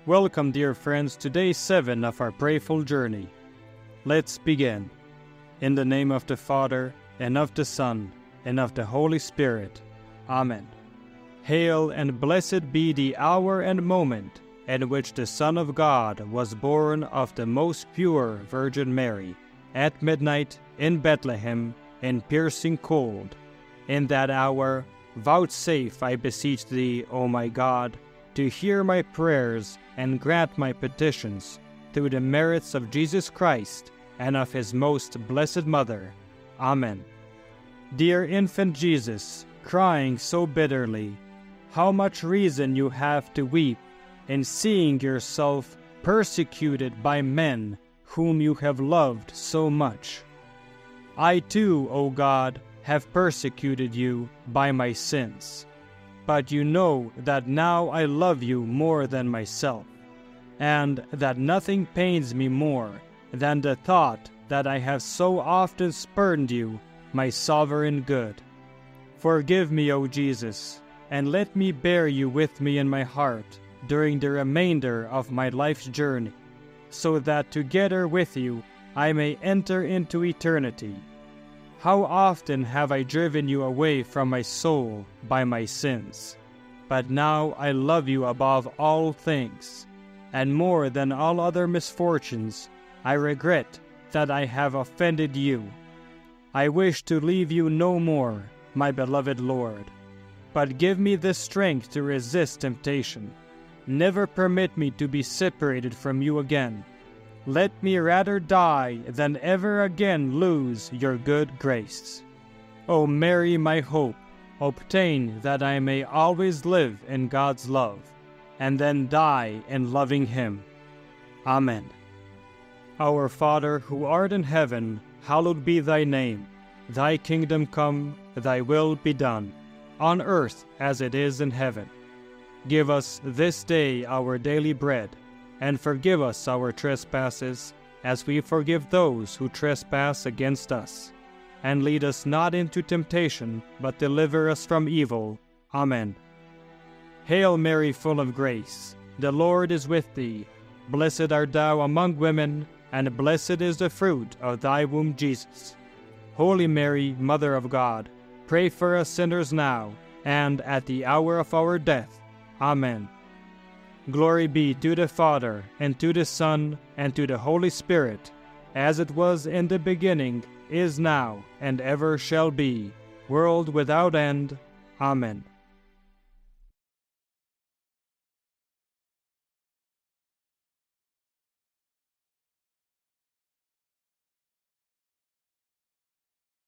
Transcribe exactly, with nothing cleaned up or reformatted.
Welcome, dear friends, to day seven of our prayerful journey. Let's begin. In the name of the Father, and of the Son, and of the Holy Spirit. Amen. Hail and blessed be the hour and moment in which the Son of God was born of the most pure Virgin Mary, at midnight in Bethlehem, in piercing cold. In that hour, vouchsafe, I beseech thee, O my God, to hear my prayers and grant my petitions, through the merits of Jesus Christ and of his most blessed Mother. Amen. Dear infant Jesus, crying so bitterly, how much reason you have to weep in seeing yourself persecuted by men whom you have loved so much. I too, O God, have persecuted you by my sins. But you know that now I love you more than myself, and that nothing pains me more than the thought that I have so often spurned you, my sovereign good. Forgive me, O Jesus, and let me bear you with me in my heart during the remainder of my life's journey, so that together with you I may enter into eternity. How often have I driven you away from my soul by my sins? But now I love you above all things, and more than all other misfortunes, I regret that I have offended you. I wish to leave you no more, my beloved Lord, but give me the strength to resist temptation. Never permit me to be separated from you again. Let me rather die than ever again lose your good grace. O Mary, my hope, obtain that I may always live in God's love, and then die in loving him. Amen. Our Father, who art in heaven, hallowed be thy name. Thy kingdom come, thy will be done, on earth as it is in heaven. Give us this day our daily bread, and forgive us our trespasses, as we forgive those who trespass against us. And lead us not into temptation, but deliver us from evil. Amen. Hail Mary, full of grace, the Lord is with thee. Blessed art thou among women, and blessed is the fruit of thy womb, Jesus. Holy Mary, Mother of God, pray for us sinners now, and at the hour of our death. Amen. Glory be to the Father, and to the Son, and to the Holy Spirit, as it was in the beginning, is now, and ever shall be, world without end. Amen.